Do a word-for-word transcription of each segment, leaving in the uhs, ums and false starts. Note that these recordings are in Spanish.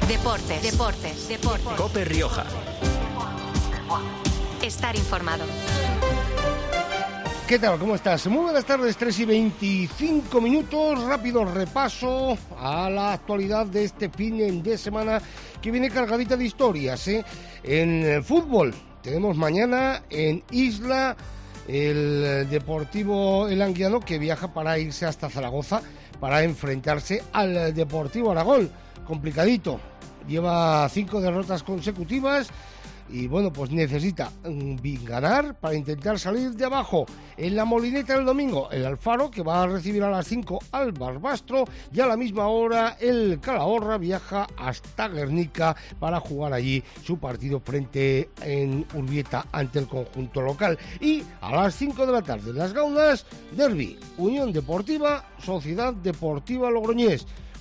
Deportes, deportes, deportes. COPE Rioja. Estar informado. ¿Qué tal? ¿Cómo estás? Muy buenas tardes, tres y veinticinco minutos. Rápido repaso a la actualidad de este fin de semana que viene cargadita de historias, ¿eh? En el fútbol tenemos mañana en Isla el Deportivo El Anguiano, que viaja para irse hasta Zaragoza para enfrentarse al Deportivo Aragón. Complicadito, lleva cinco derrotas consecutivas y bueno, pues necesita ganar para intentar salir de abajo. En la Molineta el domingo, el Alfaro, que va a recibir a las cinco al Barbastro, y a la misma hora el Calahorra viaja hasta Guernica para jugar allí su partido frente en Urbieta ante el conjunto local. Y a las cinco de la tarde en Las Gaunas, derbi, Unión Deportiva, Sociedad Deportiva Logroñés,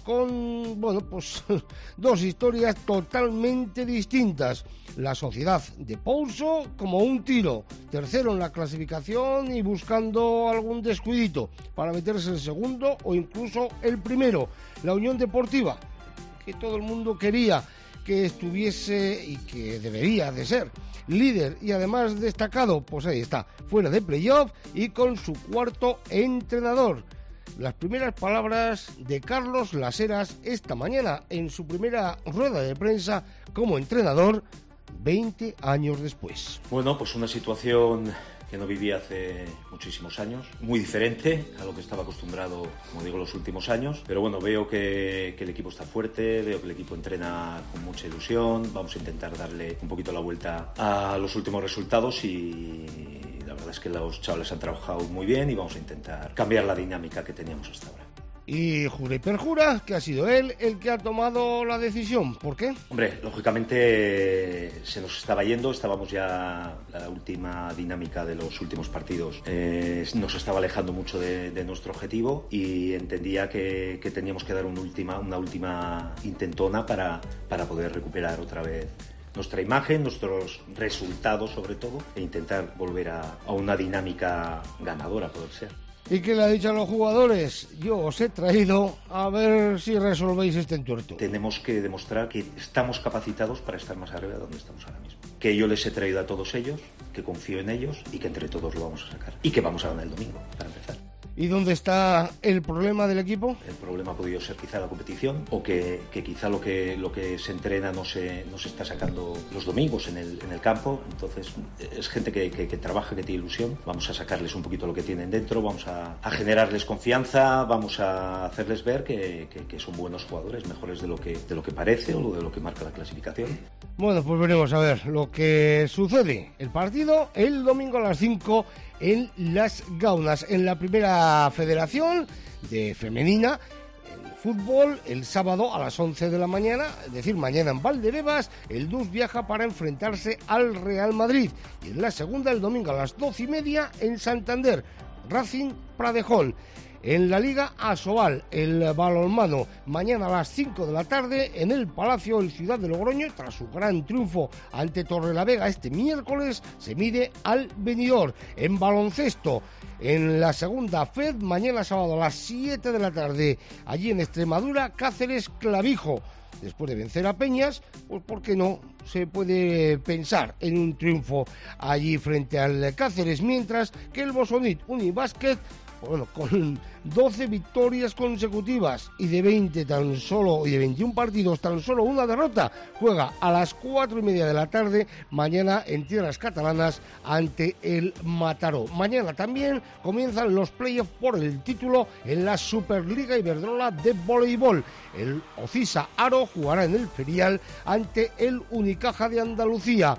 con, bueno, pues dos historias totalmente distintas. La Sociedad de Pouso como un tiro, tercero en la clasificación y buscando algún descuidito para meterse el segundo o incluso el primero. La Unión Deportiva, que todo el mundo quería que estuviese y que debería de ser líder y además destacado, pues ahí está, fuera de playoff y con su cuarto entrenador. Las primeras palabras de Carlos Las Heras esta mañana en su primera rueda de prensa como entrenador veinte años después. Bueno, pues una situación que no viví hace muchísimos años, muy diferente a lo que estaba acostumbrado, como digo, los últimos años, pero bueno, veo que, que el equipo está fuerte, veo que el equipo entrena con mucha ilusión, vamos a intentar darle un poquito la vuelta a los últimos resultados y la verdad es que los chavales han trabajado muy bien y vamos a intentar cambiar la dinámica que teníamos hasta ahora. Y jura y perjura que ha sido él el que ha tomado la decisión. ¿Por qué? Hombre, lógicamente se nos estaba yendo, estábamos ya, la última dinámica de los últimos partidos eh, nos estaba alejando mucho de, de nuestro objetivo y entendía que, que teníamos que dar una última, una última intentona para, para poder recuperar otra vez nuestra imagen, nuestros resultados sobre todo, e intentar volver a, a una dinámica ganadora, poder ser. ¿Y qué le ha dicho a los jugadores? Yo os he traído a ver si resolvéis este entuerto. Tenemos que demostrar que estamos capacitados para estar más arriba de donde estamos ahora mismo. Que yo les he traído a todos ellos, que confío en ellos y que entre todos lo vamos a sacar. Y que vamos a ganar el domingo, para empezar. ¿Y dónde está el problema del equipo? El problema ha podido ser quizá la competición o que, que quizá lo que lo que se entrena no se, no se está sacando los domingos en el, en el campo. Entonces es gente que, que, que trabaja, que tiene ilusión. Vamos a sacarles un poquito lo que tienen dentro, vamos a, a generarles confianza, vamos a hacerles ver que, que, que son buenos jugadores, mejores de lo que, de lo que parece o de lo que marca la clasificación. Bueno, pues veremos a ver lo que sucede. El partido el domingo a las cinco en Las Gaunas, en la primera federación de femenina en fútbol. El sábado a las once de la mañana, es decir, mañana en Valdebebas, el D U S viaja para enfrentarse al Real Madrid. Y en la segunda, el domingo a las doce y media en Santander, Racing Pradejón. En la Liga Asobal, el balonmano, mañana a las cinco de la tarde en el Palacio del Ciudad de Logroño, tras su gran triunfo ante Torrelavega este miércoles, se mide al Benidorm. En baloncesto, en la segunda F E D, mañana sábado a las siete de la tarde, allí en Extremadura, Cáceres Clavijo. Después de vencer a Peñas, pues ¿por qué no se puede pensar en un triunfo allí frente al Cáceres? Mientras que el Bosonit Unibásquet, bueno, con doce victorias consecutivas y de veinte tan solo, y de veintiún partidos tan solo una derrota, juega a las cuatro y media de la tarde mañana en tierras catalanas ante el Mataró. Mañana también comienzan los playoffs por el título en la Superliga Iberdrola de voleibol. El Ocisa Aro jugará en el Ferial ante el Unicaja de Andalucía.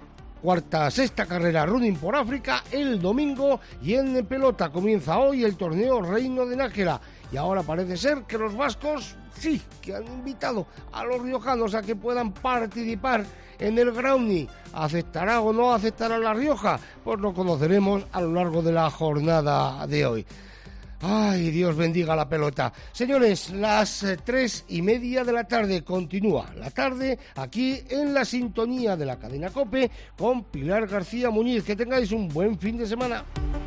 Cuarta, sexta carrera running por África el domingo, y en pelota comienza hoy el torneo Reino de Nájera. Y ahora parece ser que los vascos sí que han invitado a los riojanos a que puedan participar en el Grounding. ¿Aceptará o no aceptará La Rioja? Pues lo conoceremos a lo largo de la jornada de hoy. Ay, Dios bendiga la pelota. Señores, las eh, tres y media de la tarde continúa la tarde aquí en la sintonía de la cadena COPE con Pilar García Muñiz. Que tengáis un buen fin de semana.